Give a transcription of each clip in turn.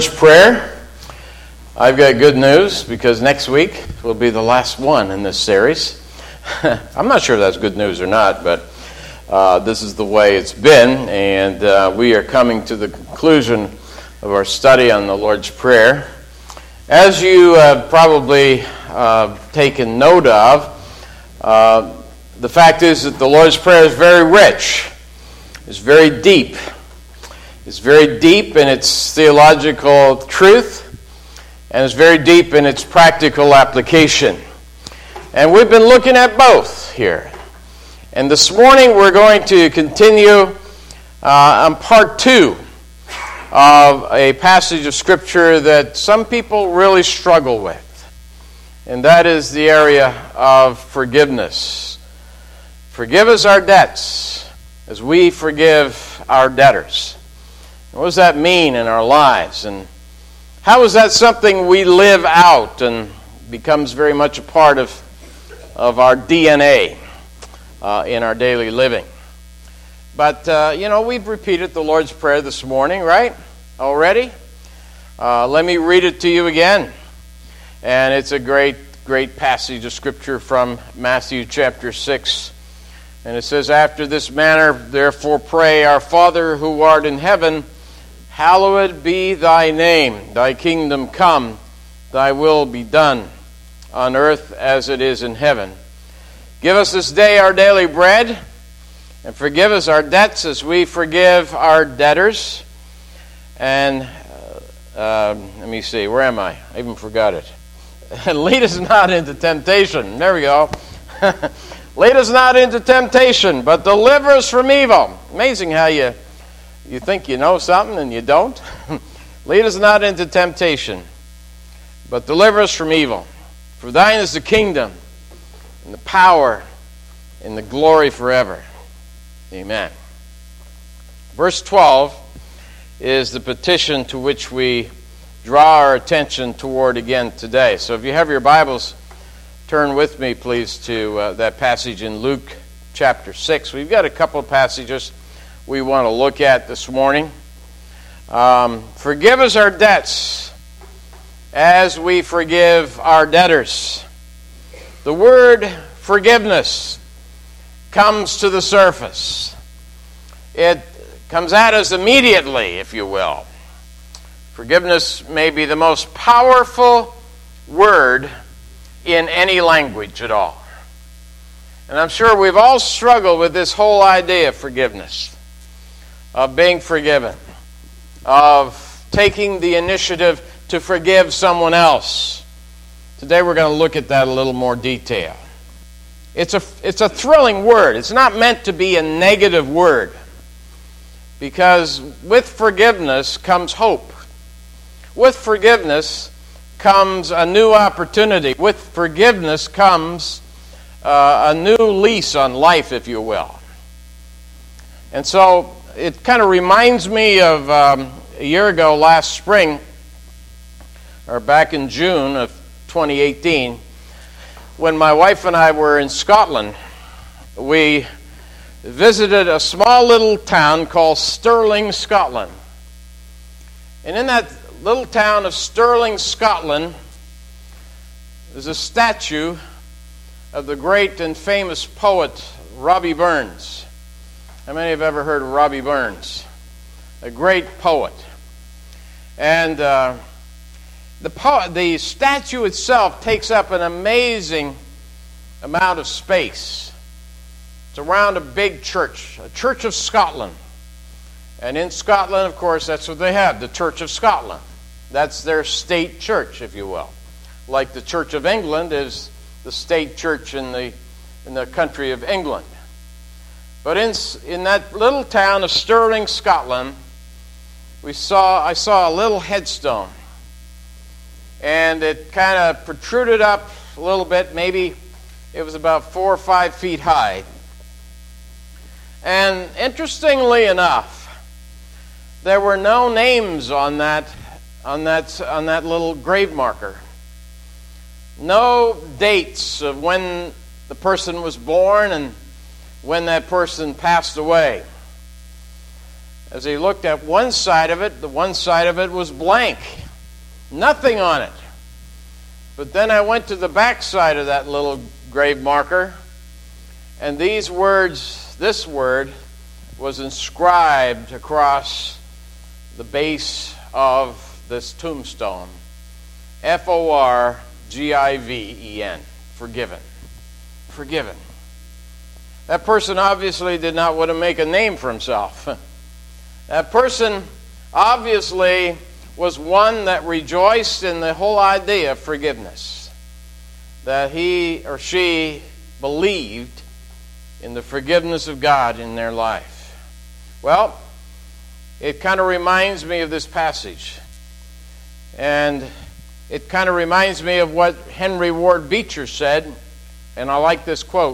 Prayer. I've got good news because next week will be the last one in this series. I'm not sure if that's good news or not, but this is the way it's been, and we are coming to the conclusion of our study on the Lord's Prayer. As you have probably taken note of, the fact is that the Lord's Prayer is very rich. It's very deep. It's very deep in its theological truth, and it's very deep in its practical application. And we've been looking at both here. And this morning we're going to continue on part 2 of a passage of Scripture that some people really struggle with. And that is the area of forgiveness. Forgive us our debts as we forgive our debtors. What does that mean in our lives? And how is that something we live out and becomes very much a part of our DNA in our daily living? But, we've repeated the Lord's Prayer this morning, right? Already? Let me read it to you again. And it's a great, great passage of Scripture from Matthew chapter 6. And it says, "After this manner, therefore pray, Our Father who art in heaven, hallowed be thy name. Thy kingdom come, thy will be done, on earth as it is in heaven. Give us this day our daily bread, and forgive us our debts as we forgive our debtors." And let me see, where am I? I even forgot it. "And lead us not into temptation." There we go. "Lead us not into temptation, but deliver us from evil." Amazing how you think you know something and you don't. "Lead us not into temptation, but deliver us from evil. For thine is the kingdom, and the power, and the glory forever. Amen." Verse 12 is the petition to which we draw our attention toward again today. So if you have your Bibles, turn with me, please, to that passage in Luke chapter 6. We've got a couple of passages we want to look at this morning. Forgive us our debts as we forgive our debtors. The word forgiveness comes to the surface. It comes at us immediately, if you will. Forgiveness may be the most powerful word in any language at all. And I'm sure we've all struggled with this whole idea of forgiveness, of being forgiven, of taking the initiative to forgive someone else. Today we're going to look at that a little more detail. It's a thrilling word. It's not meant to be a negative word, because with forgiveness comes hope. With forgiveness comes a new opportunity. With forgiveness comes a new lease on life, if you will. And so it kind of reminds me of a year ago, last spring, or back in June of 2018, when my wife and I were in Scotland. We visited a small little town called Stirling, Scotland. And in that little town of Stirling, Scotland, there's a statue of the great and famous poet Robbie Burns. How many have ever heard of Robbie Burns? A great poet. And the statue itself takes up an amazing amount of space. It's around a big church, a Church of Scotland. And in Scotland, of course, that's what they have, the Church of Scotland. That's their state church, if you will. Like the Church of England is the state church in the country of England. But in that little town of Stirling, Scotland, I saw a little headstone. And it kind of protruded up a little bit. Maybe it was about 4 or 5 feet high. And interestingly enough, there were no names on that little grave marker. No dates of when the person was born and when that person passed away. As he looked at one side of it, the one side of it was blank. Nothing on it. But then I went to the back side of that little grave marker, and this word was inscribed across the base of this tombstone. Forgiven. Forgiven. Forgiven. That person obviously did not want to make a name for himself. That person obviously was one that rejoiced in the whole idea of forgiveness. That he or she believed in the forgiveness of God in their life. Well, it kind of reminds me of this passage. And it kind of reminds me of what Henry Ward Beecher said, and I like this quote.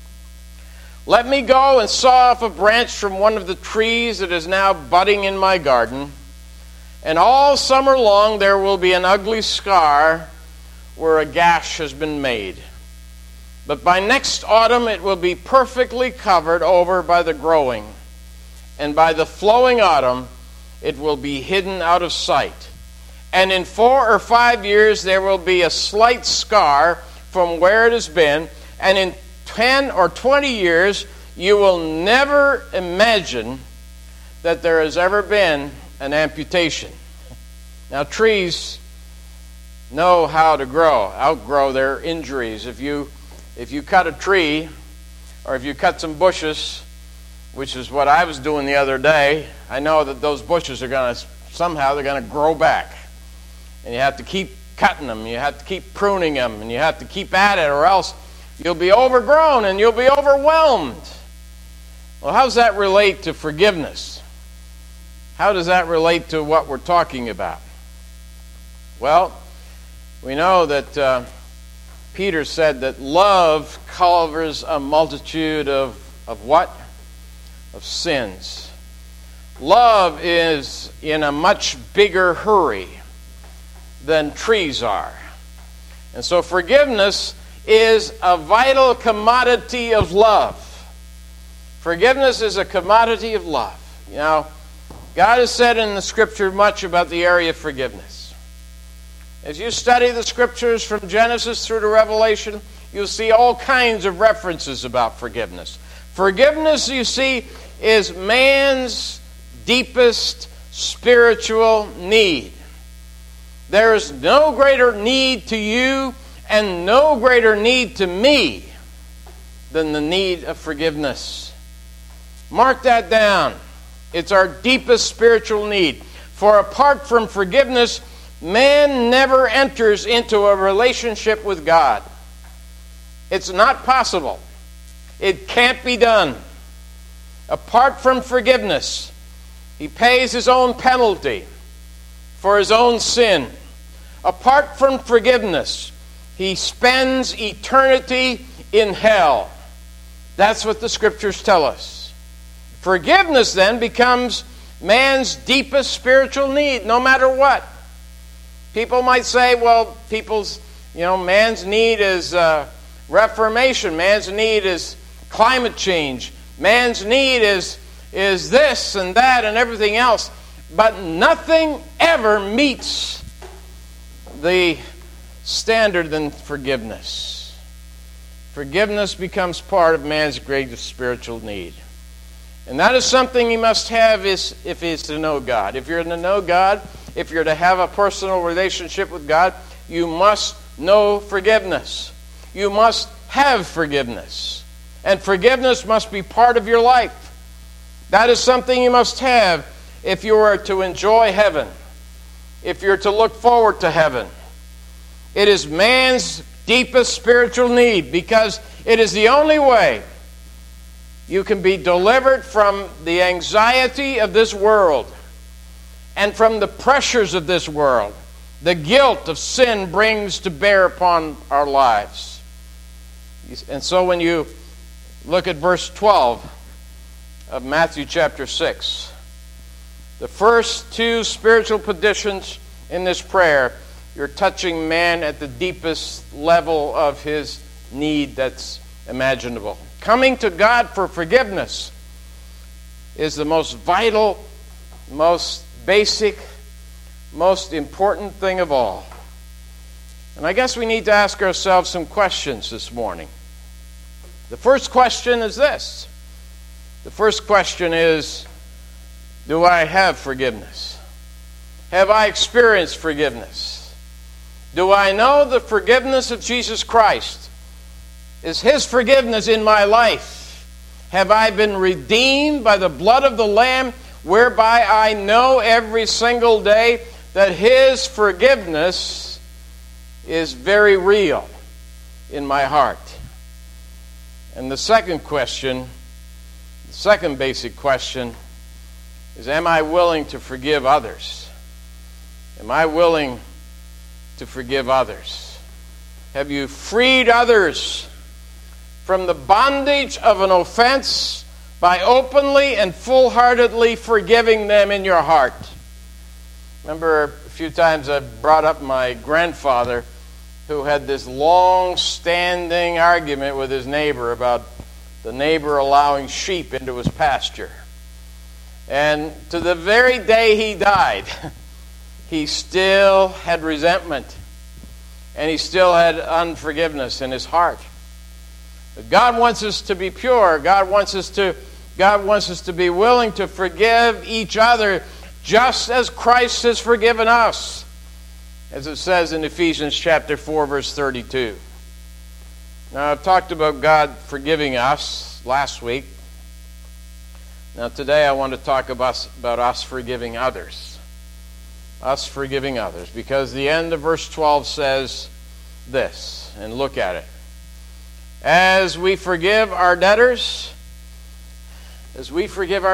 "Let me go and saw off a branch from one of the trees that is now budding in my garden, and all summer long there will be an ugly scar where a gash has been made. But by next autumn it will be perfectly covered over by the growing, and by the flowing autumn it will be hidden out of sight. And in 4 or 5 years there will be a slight scar from where it has been, and in 10 or 20 years you will never imagine that there has ever been an amputation." Now, trees know how to outgrow their injuries. If you cut a tree, or if you cut some bushes, which is what I was doing the other day, I know that those bushes are going to grow back. And you have to keep cutting them, you have to keep pruning them, and you have to keep at it, or else you'll be overgrown and you'll be overwhelmed. Well, how does that relate to forgiveness? How does that relate to what we're talking about? Well, we know that Peter said that love covers a multitude of what? Of sins. Love is in a much bigger hurry than trees are. And so forgiveness is a vital commodity of love. Forgiveness is a commodity of love. You know, God has said in the Scripture much about the area of forgiveness. As you study the Scriptures from Genesis through to Revelation, you'll see all kinds of references about forgiveness. Forgiveness, you see, is man's deepest spiritual need. There is no greater need to you and no greater need to me than the need of forgiveness. Mark that down. It's our deepest spiritual need. For apart from forgiveness, man never enters into a relationship with God. It's not possible. It can't be done. Apart from forgiveness, he pays his own penalty for his own sin. Apart from forgiveness, he spends eternity in hell. That's what the Scriptures tell us. Forgiveness then becomes man's deepest spiritual need, no matter what. People might say, well, man's need is reformation. Man's need is climate change. Man's need is this and that and everything else. But nothing ever meets the standard than forgiveness. Forgiveness becomes part of man's greatest spiritual need. And that is something he must have if he is to know God. If you're to know God, if you're to have a personal relationship with God, you must know forgiveness. You must have forgiveness. And forgiveness must be part of your life. That is something you must have if you are to enjoy heaven, if you're to look forward to heaven. It is man's deepest spiritual need because it is the only way you can be delivered from the anxiety of this world and from the pressures of this world. The guilt of sin brings to bear upon our lives. And so when you look at verse 12 of Matthew chapter 6, the first two spiritual petitions in this prayer, you're touching man at the deepest level of his need that's imaginable. Coming to God for forgiveness is the most vital most basic, most important thing of all. And I guess we need to ask ourselves some questions this morning. The first question is this. The first question is, do I have forgiveness? Have I experienced forgiveness? Do I know the forgiveness of Jesus Christ? Is His forgiveness in my life? Have I been redeemed by the blood of the Lamb, whereby I know every single day that His forgiveness is very real in my heart? And the second question, the second basic question, is, am I willing to forgive others? Am I willing to forgive others? Have you freed others from the bondage of an offense by openly and full-heartedly forgiving them in your heart? Remember a few times I brought up my grandfather, who had this long-standing argument with his neighbor about the neighbor allowing sheep into his pasture. And to the very day he died, he still had resentment, and he still had unforgiveness in his heart. But God wants us to be pure. God wants us to be willing to forgive each other just as Christ has forgiven us, as it says in Ephesians chapter 4, verse 32. Now, I've talked about God forgiving us last week. Now, today I want to talk about us forgiving others. Us forgiving others. Because the end of verse 12 says this, and look at it. As we forgive our debtors, forgive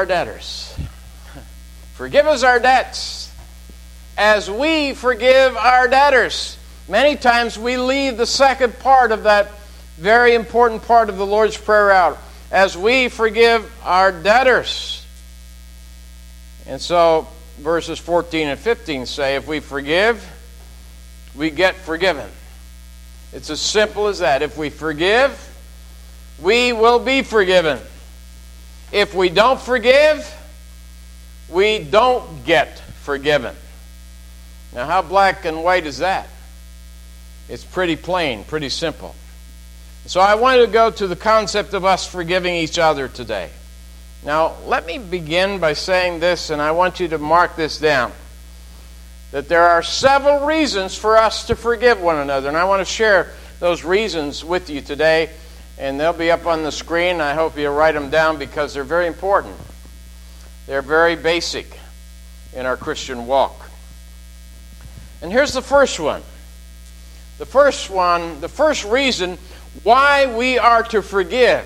us our debts, as we forgive our debtors. Many times we leave the second part of that very important part of the Lord's Prayer out. As we forgive our debtors. And so verses 14 and 15 say, if we forgive, we get forgiven. It's as simple as that. If we forgive, we will be forgiven. If we don't forgive, we don't get forgiven. Now, how black and white is that? It's pretty plain, pretty simple. So I want to go to the concept of us forgiving each other today. Now, let me begin by saying this, and I want you to mark this down, that there are several reasons for us to forgive one another, and I want to share those reasons with you today, and they'll be up on the screen. I hope you write them down because they're very important. They're very basic in our Christian walk. And here's the first one. The first reason why we are to forgive,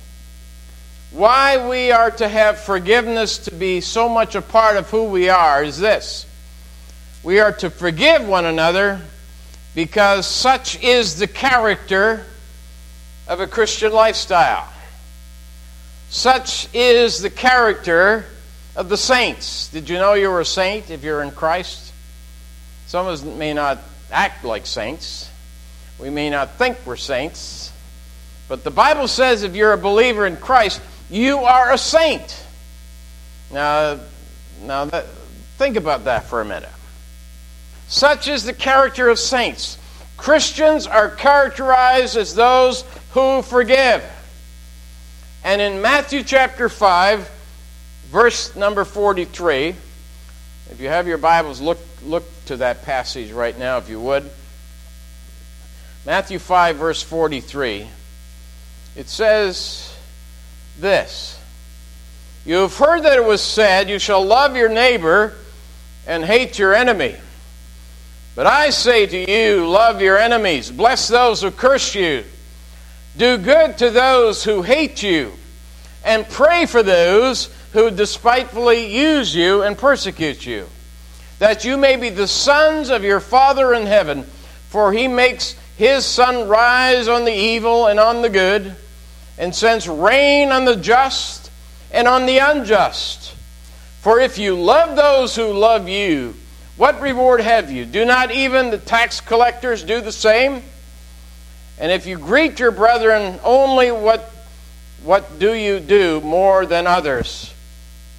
why we are to have forgiveness to be so much a part of who we are, is this. We are to forgive one another because such is the character of a Christian lifestyle. Such is the character of the saints. Did you know you were a saint if you're in Christ? Some of us may not act like saints. We may not think we're saints. But the Bible says if you're a believer in Christ, you are a saint. Now think about that for a minute. Such is the character of saints. Christians are characterized as those who forgive. And in Matthew chapter 5, verse number 43, if you have your Bibles, look to that passage right now if you would. Matthew 5, verse 43. It says this. You have heard that it was said, you shall love your neighbor and hate your enemy. But I say to you, love your enemies, bless those who curse you, do good to those who hate you, and pray for those who despitefully use you and persecute you, that you may be the sons of your Father in heaven, for He makes His sun rise on the evil and on the good, and sends rain on the just and on the unjust. For if you love those who love you, what reward have you? Do not even the tax collectors do the same? And if you greet your brethren only, what do you do more than others?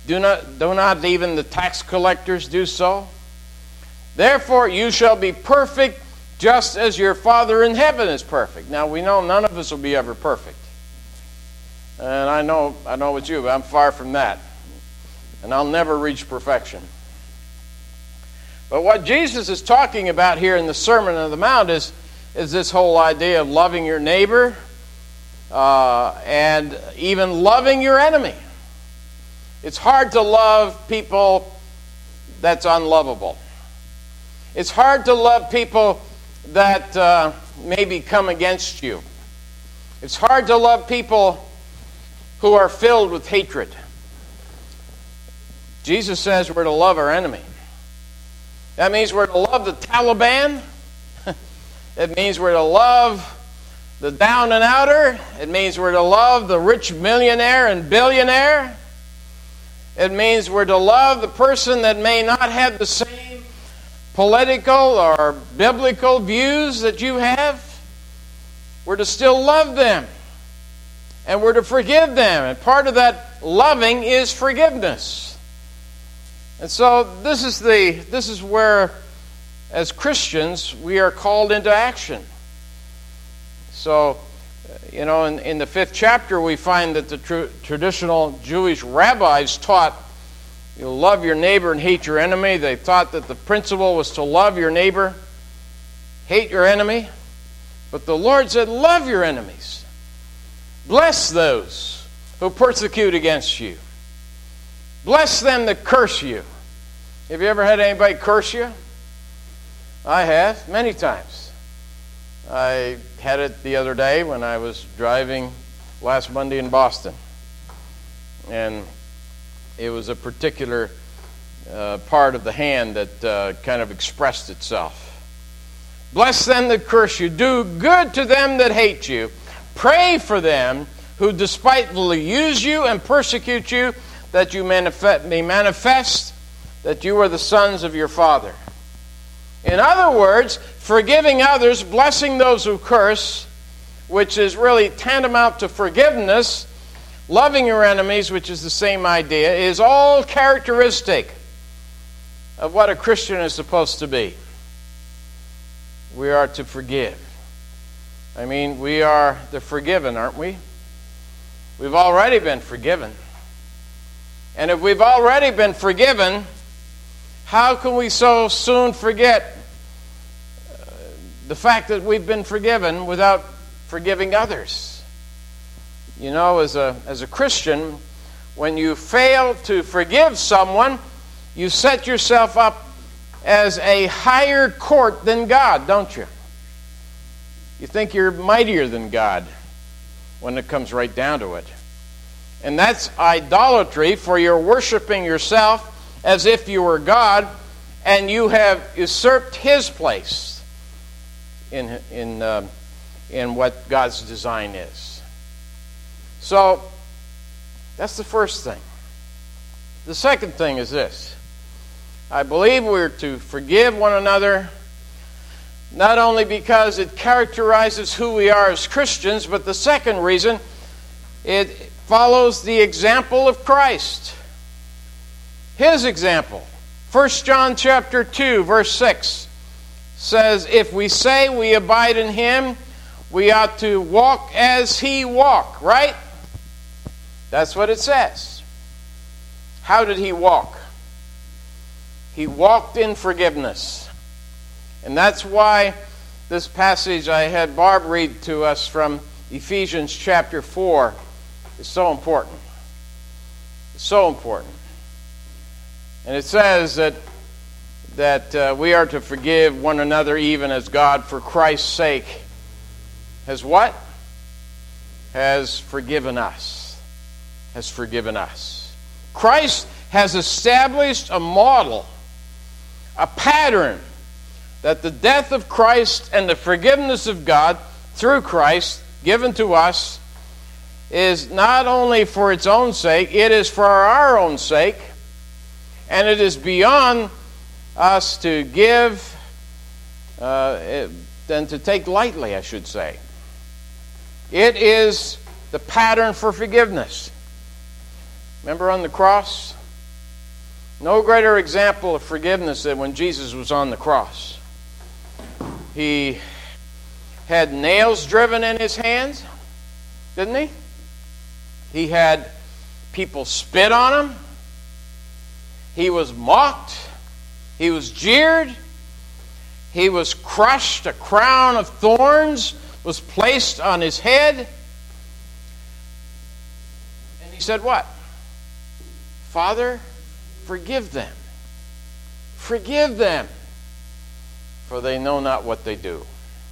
Do not even the tax collectors do so? Therefore you shall be perfect, just as your Father in heaven is perfect. Now we know none of us will be ever perfect. And I know it's you, but I'm far from that. And I'll never reach perfection. But what Jesus is talking about here in the Sermon on the Mount is this whole idea of loving your neighbor and even loving your enemy. It's hard to love people that's unlovable. It's hard to love people that maybe come against you. It's hard to love people who are filled with hatred. Jesus says we're to love our enemy. That means we're to love the Taliban. It means we're to love the down and outer. It means we're to love the rich millionaire and billionaire. It means we're to love the person that may not have the same political or biblical views that you have. We're to still love them. And we're to forgive them. And part of that loving is forgiveness. And so this is where, as Christians, we are called into action. So, in the 5th chapter, we find that the traditional Jewish rabbis taught, you love your neighbor and hate your enemy. They thought that the principle was to love your neighbor, hate your enemy. But the Lord said, love your enemies. Bless those who persecute against you. Bless them that curse you. Have you ever had anybody curse you? I have, many times. I had it the other day when I was driving last Monday in Boston. And it was a particular part of the hand that kind of expressed itself. Bless them that curse you. Do good to them that hate you. Pray for them who despitefully use you and persecute you, that you may manifest that you are the sons of your Father. In other words, forgiving others, blessing those who curse, which is really tantamount to forgiveness, loving your enemies, which is the same idea, is all characteristic of what a Christian is supposed to be. We are to forgive. I mean, we are the forgiven, aren't we? We've already been forgiven. And if we've already been forgiven, how can we so soon forget the fact that we've been forgiven without forgiving others? You know, as a Christian, when you fail to forgive someone, you set yourself up as a higher court than God, don't you? You think you're mightier than God when it comes right down to it. And that's idolatry, for you're worshiping yourself as if you were God, and you have usurped His place in what God's design is. So, that's the first thing. The second thing is this. I believe we're to forgive one another, not only because it characterizes who we are as Christians, but the second reason, it follows the example of Christ. His example. 1 John chapter 2, verse 6 says, if we say we abide in Him, we ought to walk as He walked, right? That's what it says. How did He walk? He walked in forgiveness. And that's why this passage I had Barb read to us from Ephesians chapter 4 is so important. It's so important. And it says that we are to forgive one another even as God, for Christ's sake, has what? Has forgiven us. Has forgiven us. Christ has established a model, a pattern, that the death of Christ and the forgiveness of God through Christ given to us is not only for its own sake, it is for our own sake, and it is beyond us to give than to take lightly, I should say. It is the pattern for forgiveness. Remember on the cross, No greater example of forgiveness than when Jesus was on the cross. He had nails driven in his hands, didn't he? He had people spit on him. He was mocked. He was jeered. He was crushed. A crown of thorns was placed on his head. And he said what? Father, forgive them. Forgive them, for they know not what they do.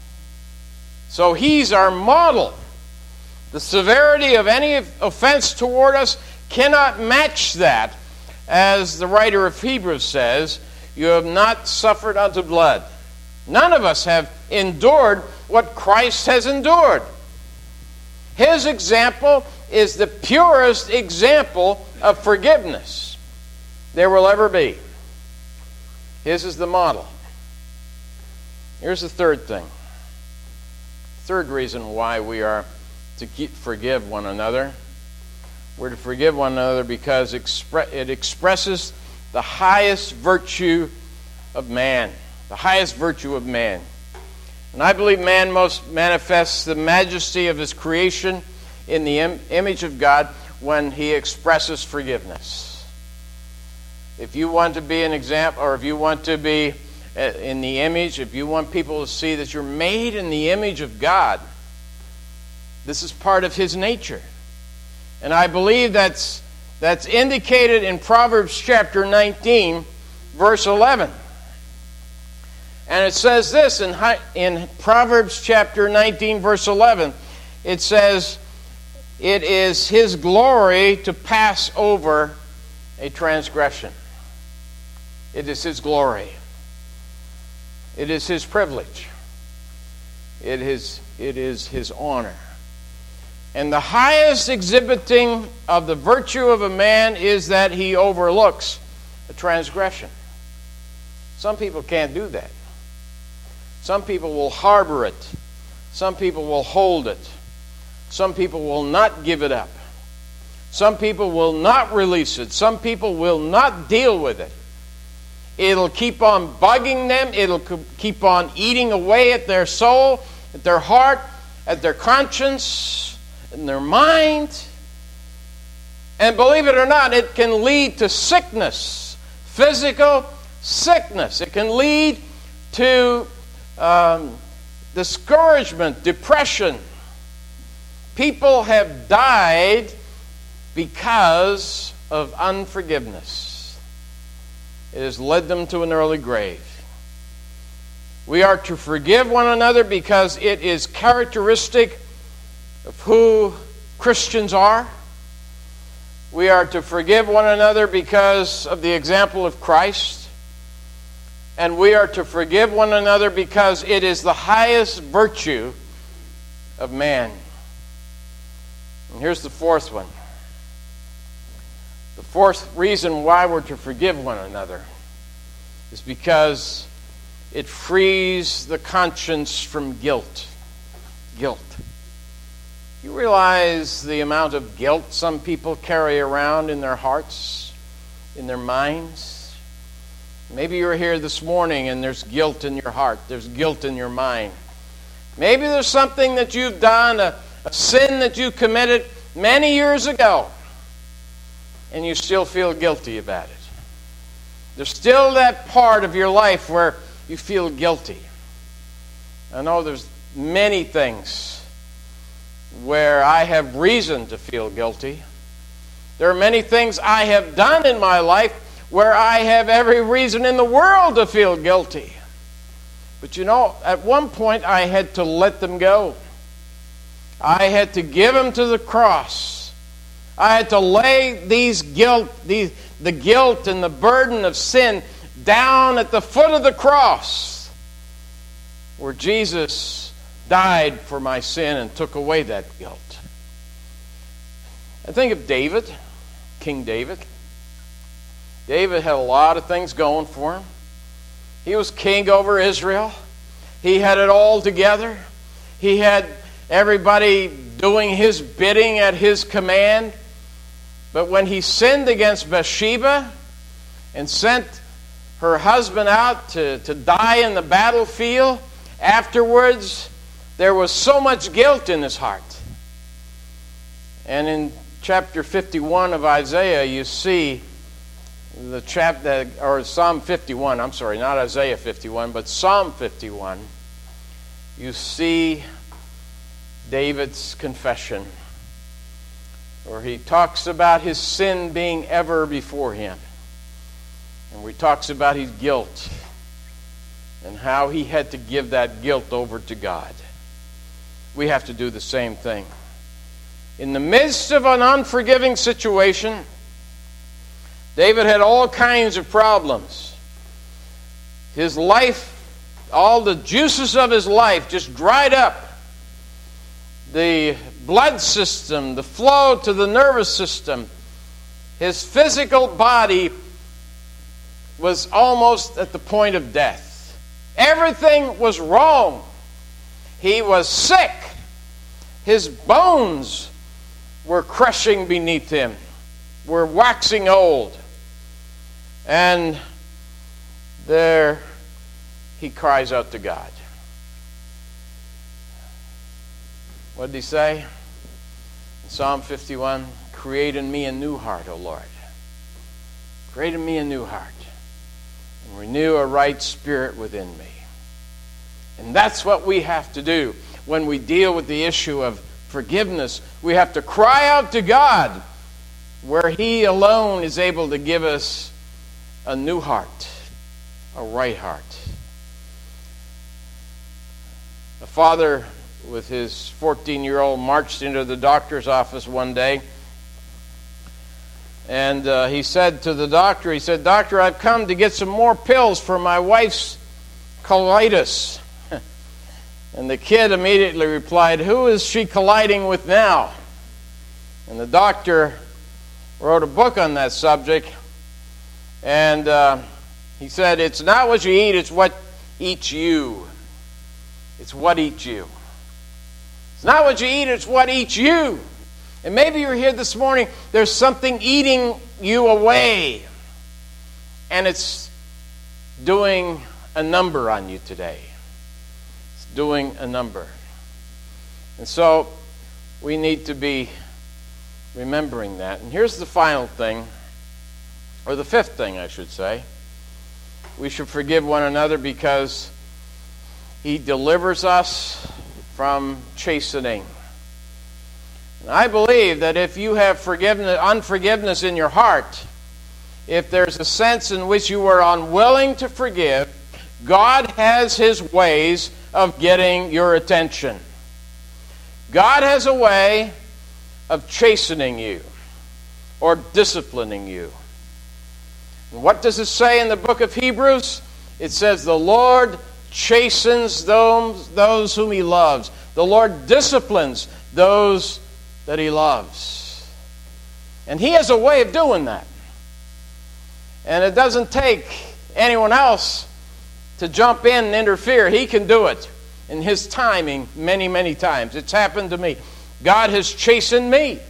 So he's our model. The severity of any offense toward us cannot match that. As the writer of Hebrews says, you have not suffered unto blood. None of us have endured what Christ has endured. His example is the purest example of forgiveness there will ever be. His is the model. Here's the third thing. Third reason why we are to forgive one another. We're to forgive one another because it expresses the highest virtue of man. The highest virtue of man. And I believe man most manifests the majesty of his creation in the image of God when he expresses forgiveness. If you want to be an example, or if you want to be in the image, if you want people to see that you're made in the image of God, this is part of his nature. And I believe that's indicated in Proverbs chapter 19, verse 11. And it says this in Proverbs chapter 19, verse 11. It says, it is his glory to pass over a transgression. It is his glory. It is his privilege. It is his honor. And the highest exhibiting of the virtue of a man is that he overlooks a transgression. Some people can't do that. Some people will harbor it. Some people will hold it. Some people will not give it up. Some people will not release it. Some people will not deal with it. It'll keep on bugging them. It'll keep on eating away at their soul, at their heart, at their conscience, in their mind. And believe it or not, it can lead to sickness, physical sickness. It can lead to discouragement, depression. People have died because of unforgiveness. It has led them to an early grave. We are to forgive one another because it is characteristic of who Christians are. We are to forgive one another because of the example of Christ. And we are to forgive one another because it is the highest virtue of man. And here's the fourth one. The fourth reason why we're to forgive one another is because it frees the conscience from guilt. Guilt. You realize the amount of guilt some people carry around in their hearts, in their minds? Maybe you're here this morning and there's guilt in your heart. There's guilt in your mind. Maybe there's something that you've done, a sin that you committed many years ago, and you still feel guilty about it. There's still that part of your life where you feel guilty. I know there's many things where I have reason to feel guilty. There are many things I have done in my life where I have every reason in the world to feel guilty. But you know, at one point I had to let them go. I had to give them to the cross. I had to lay the guilt and the burden of sin down at the foot of the cross, where Jesus died for my sin and took away that guilt. I think of David, King David. David had a lot of things going for him. He was king over Israel. He had it all together. He had everybody doing his bidding at his command. But when he sinned against Bathsheba, and sent her husband out to die in the battlefield, afterwards, there was so much guilt in his heart. And in chapter 51 of Isaiah, you see the chapter, or Psalm 51, I'm sorry, not Isaiah 51, but Psalm 51, you see David's confession, where he talks about his sin being ever before him. And where he talks about his guilt and how he had to give that guilt over to God. We have to do the same thing. In the midst of an unforgiving situation, David had all kinds of problems. His life, all the juices of his life just dried up. The blood system, the flow to the nervous system, his physical body was almost at the point of death. Everything was wrong. He was sick. His bones were crushing beneath him, were waxing old. And there he cries out to God. What did he say? In Psalm 51, create in me a new heart, O Lord. Create in me a new heart. And renew a right spirit within me. And that's what we have to do when we deal with the issue of forgiveness. We have to cry out to God, where He alone is able to give us a new heart, a right heart. A father with his 14-year-old marched into the doctor's office one day, and he said to the doctor, he said, "Doctor, I've come to get some more pills for my wife's colitis." And the kid immediately replied, "Who is she colliding with now?" And the doctor wrote a book on that subject, and he said, "It's not what you eat, it's what eats you. It's what eats you. It's not what you eat, it's what eats you." And maybe you're here this morning, there's something eating you away, and it's doing a number on you today. It's doing a number. And so we need to be remembering that. And here's the final thing, or the fifth thing, I should say. We should forgive one another because He delivers us from chastening. And I believe that if you have unforgiveness in your heart, if there's a sense in which you are unwilling to forgive, God has His ways of getting your attention. God has a way of chastening you or disciplining you. And what does it say in the book of Hebrews? It says, "The Lord chastens those whom He loves. The Lord disciplines those that He loves." And He has a way of doing that. And it doesn't take anyone else to jump in and interfere. He can do it in His timing many, many times. It's happened to me. God has chastened me.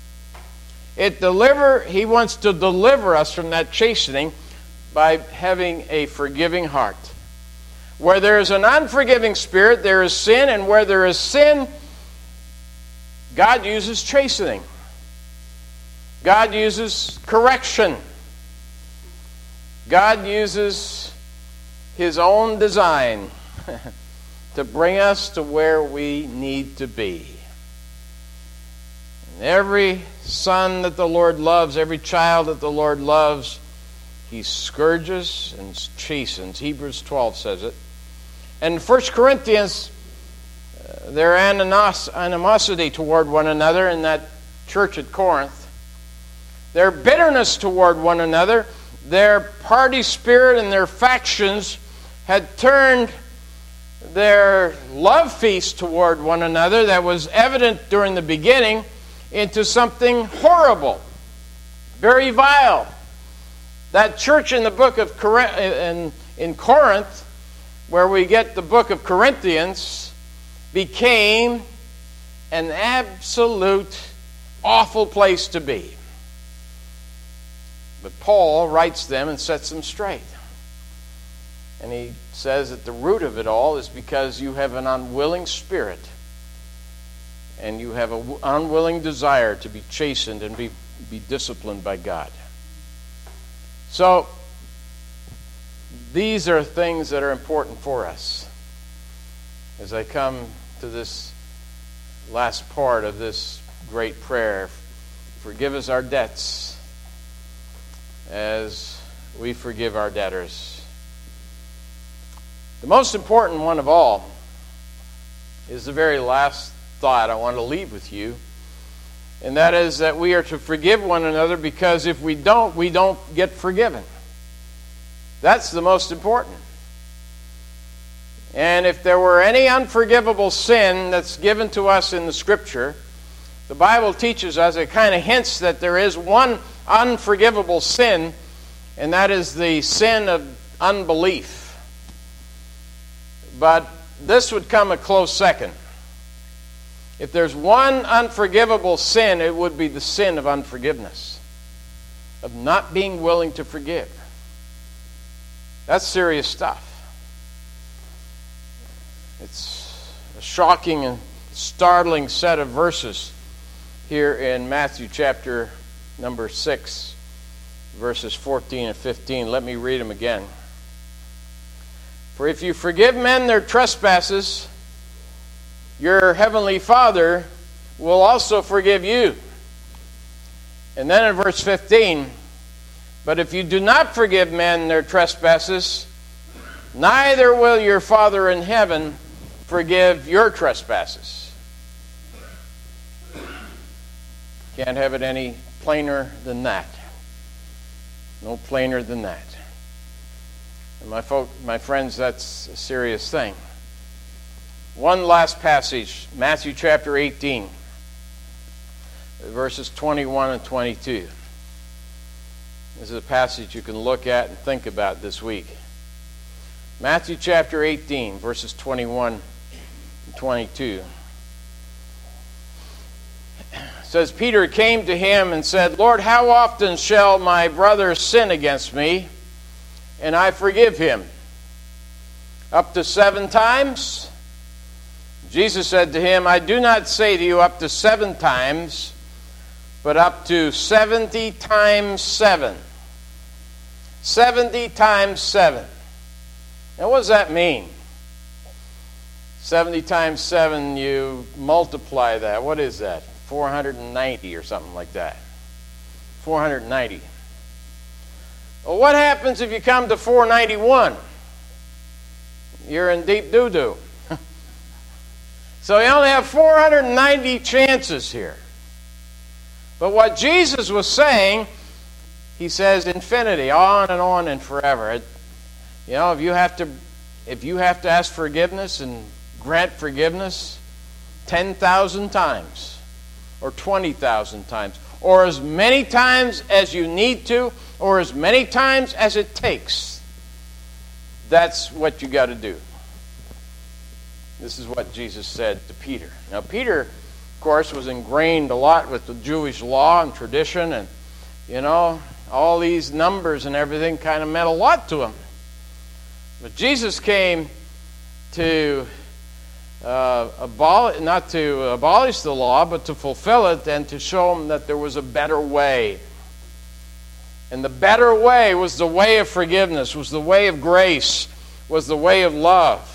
He wants to deliver us from that chastening by having a forgiving heart. Where there is an unforgiving spirit, there is sin, and where there is sin, God uses chastening. God uses correction. God uses His own design to bring us to where we need to be. And every son that the Lord loves, every child that the Lord loves, He scourges and chastens. Hebrews 12 says it. And 1 Corinthians, their animosity toward one another in that church at Corinth, their bitterness toward one another, their party spirit and their factions had turned their love feast toward one another that was evident during the beginning into something horrible, very vile. That church in the book of in Corinth, where we get the book of Corinthians, became an absolute awful place to be. But Paul writes them and sets them straight. And he says that the root of it all is because you have an unwilling spirit. And you have an unwilling desire to be chastened and be disciplined by God. So, these are things that are important for us. As I come to this last part of this great prayer, forgive us our debts as we forgive our debtors. The most important one of all is the very last thought I want to leave with you, and that is that we are to forgive one another, because if we don't get forgiven. That's the most important. And if there were any unforgivable sin that's given to us in the Scripture, the Bible teaches us, it kind of hints that there is one unforgivable sin, and that is the sin of unbelief. But this would come a close second. If there's one unforgivable sin, it would be the sin of unforgiveness, of not being willing to forgive. That's serious stuff. It's a shocking and startling set of verses here in Matthew chapter number 6, verses 14 and 15. Let me read them again. For if you forgive men their trespasses, your heavenly Father will also forgive you. And then in verse 15, but if you do not forgive men their trespasses, neither will your Father in heaven forgive your trespasses. Can't have it any plainer than that. No plainer than that. And my friends, that's a serious thing. One last passage, Matthew chapter 18, verses 21 and 22. This is a passage you can look at and think about this week. Matthew chapter 18, verses 21 and 22. It says, Peter came to him and said, Lord, how often shall my brother sin against me, and I forgive him? Up to 7 times? Jesus said to him, I do not say to you up to 7 times, but up to 70 times 7. 70 times 7. Now what does that mean? 70 times 7, you multiply that. What is that? 490 or something like that. 490. Well, what happens if you come to 491? You're in deep doo-doo. So you only have 490 chances here. But what Jesus was saying, he says infinity, on and forever. You know, if you have to ask forgiveness and grant forgiveness 10,000 times or 20,000 times or as many times as you need to or as many times as it takes, that's what you got to do. This is what Jesus said to Peter. Now, Peter, of course, was ingrained a lot with the Jewish law and tradition, and, you know, all these numbers and everything kind of meant a lot to him. But Jesus came to not to abolish the law, but to fulfill it and to show him that there was a better way. And the better way was the way of forgiveness, was the way of grace, was the way of love.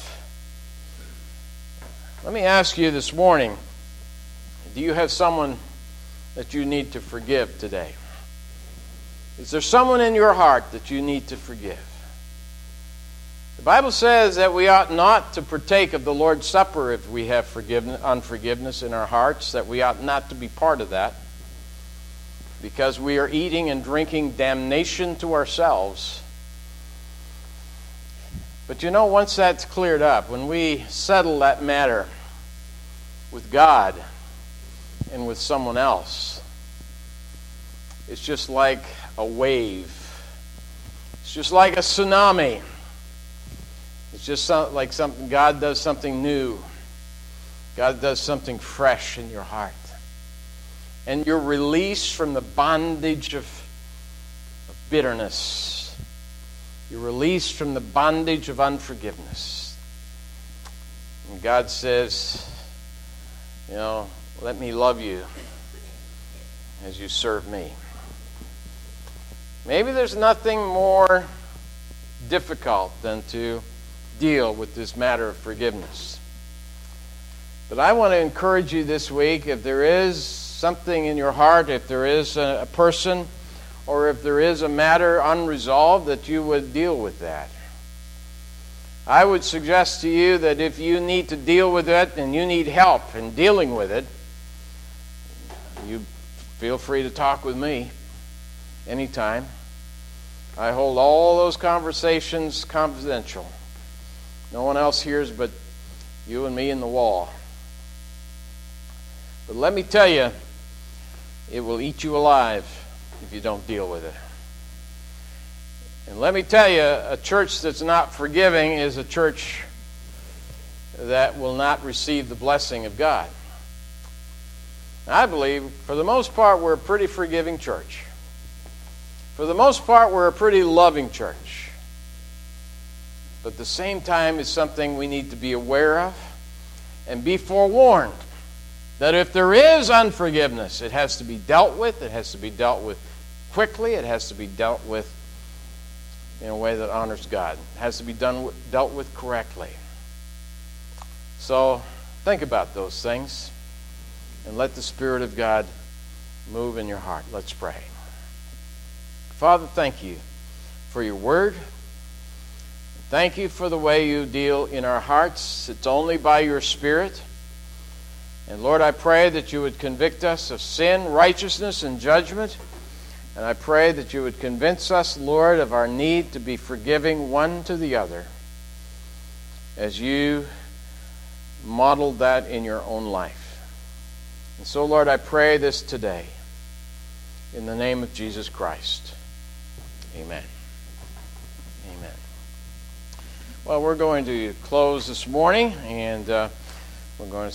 Let me ask you this morning, do you have someone that you need to forgive today? Is there someone in your heart that you need to forgive? The Bible says that we ought not to partake of the Lord's Supper if we have unforgiveness in our hearts, that we ought not to be part of that, because we are eating and drinking damnation to ourselves. But you know, once that's cleared up, when we settle that matter with God and with someone else, it's just like a wave. It's just like a tsunami. It's just like something, God does something new. God does something fresh in your heart. And you're released from the bondage of bitterness. You're released from the bondage of unforgiveness. And God says, let me love you as you serve me. Maybe there's nothing more difficult than to deal with this matter of forgiveness. But I want to encourage you this week, if there is something in your heart, if there is a person, or if there is a matter unresolved, that you would deal with that. I would suggest to you that if you need to deal with it and you need help in dealing with it, you feel free to talk with me anytime. I hold all those conversations confidential. No one else hears but you and me and the wall. But let me tell you, it will eat you alive if you don't deal with it. And let me tell you, a church that's not forgiving is a church that will not receive the blessing of God. I believe, for the most part, we're a pretty forgiving church. For the most part, we're a pretty loving church. But at the same time, it's something we need to be aware of and be forewarned that if there is unforgiveness, it has to be dealt with. It has to be dealt with quickly. It has to be dealt with in a way that honors God. It has to be dealt with correctly. So think about those things and let the Spirit of God move in your heart. Let's pray. Father, thank you for your word. Thank you for the way you deal in our hearts. It's only by your Spirit. And Lord, I pray that you would convict us of sin, righteousness, and judgment. And I pray that you would convince us, Lord, of our need to be forgiving one to the other, as you modeled that in your own life. And so, Lord, I pray this today in the name of Jesus Christ. Amen. Amen. Well, we're going to close this morning, and we're going to